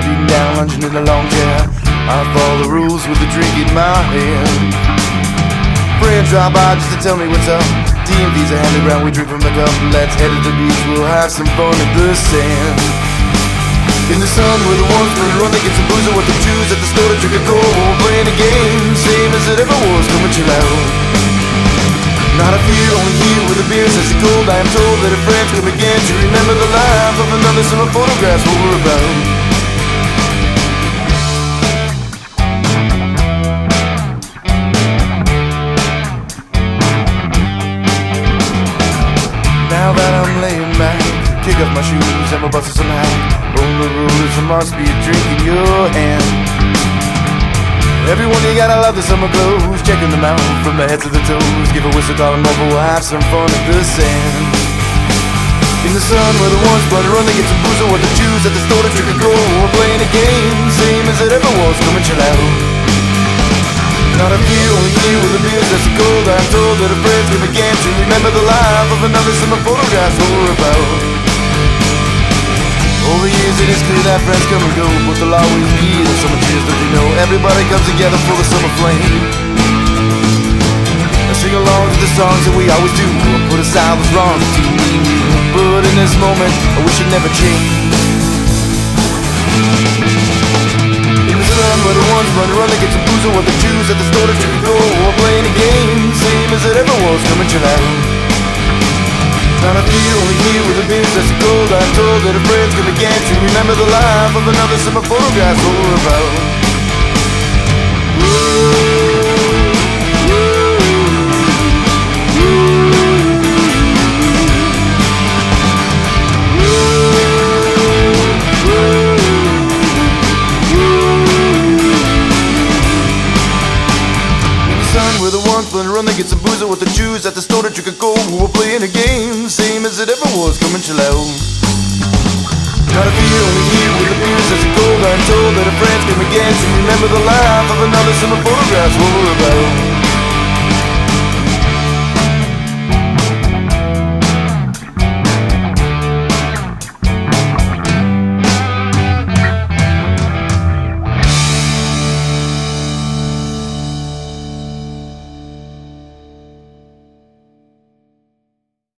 beaten down, lunging in a long chair. I follow the rules with a drink in my hand. Friends drop by just to tell me what's up. DMV's are handed round, we drink from the cup. Let's head to the beach, we'll have some fun in the sand. In the sun where the ones play run, they get some booze and what they choose at the store to drink a cold. We're playing a game, same as it ever was, come and chill out. Not a fear, only here with the beer says it's cold. I am told that if friends come again to remember the life of another summer photographs what we're about. Now that I'm laying back, kick off my shoes and my buses some hat. Roll the rulers, there must be a drink in your hand. Everyone, you gotta love the summer clothes, checking them out from the heads to the toes. Give a whistle, call them over, we'll have some fun in the sand. In the sun where the ones blood run, they get some booze and what to choose at the store to drink a cold. We're playing a game, same as it ever was, come and chill out. Not a few, only here with the beers that's cold. I'm told that a friends come again to remember the life of another summer photographs what we're about. Over years it is clear that friends come and go, but there'll always be the summer cheers, don't you know? Everybody comes together for the summer flame. I sing along to the songs that we always do, put aside what's wrong between me and you. But in this moment, I wish it never changed. In the sun where the ones run, they get some booze and what they choose at the store to drink and go. We're playing a game, same as it ever was, come and chill out. Not a few, only here with the beers that's cold. I'm told that a friends come again to remember the life of another summer photographs what we're about. Where the ones run run, they get some booze and what to choose at the store to drink a cold. We're playing a game, same as it ever was, come and chill out. Not a fear, only here with the beers that's cold. I'm told that a friends come again to remember the life of another summer photographs what we're about.